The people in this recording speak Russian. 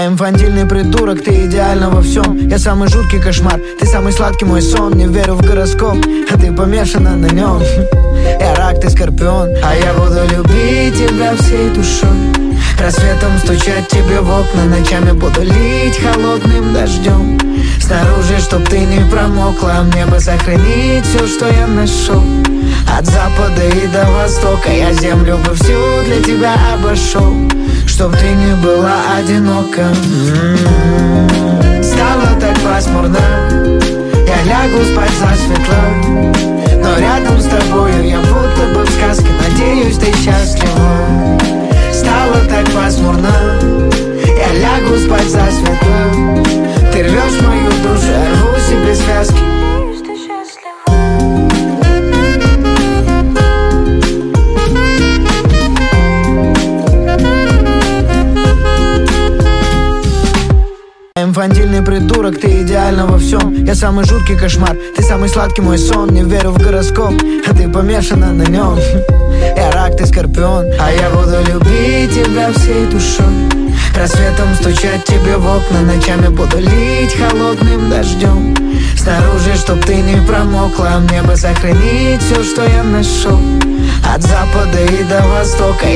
Инфантильный придурок, ты идеальна во всем. Я самый жуткий кошмар, ты самый сладкий мой сон. Не верю в гороскоп, а ты помешана на нем. Я рак, ты скорпион, а я буду любить тебя всей душой. Рассветом стучать тебе в окна, ночами буду лить холодным дождем. Снаружи, чтоб ты не промокла, мне бы сохранить все, что я нашел. От запада и до востока я землю бы всю для тебя обошел, чтоб ты не была одинока. Стало так пасмурно, я лягу спать засветло, но рядом с тобою я будто бы в сказке. Надеюсь, ты счастлива. Стало так пасмурно, я лягу спать засветло. Ты рвешь мою душу, я рву себе связки. Инфантильный придурок, ты идеальна во всем. Я самый жуткий кошмар, ты самый сладкий мой сон. Не верю в гороскоп, а ты помешана на нем. Я рак, ты скорпион, а я буду любить тебя всей душой. Рассветом стучать тебе в окна, ночами буду лить холодным дождем. Снаружи, чтоб ты не промокла, мне бы сохранить все, что я нашел. От запада и до востока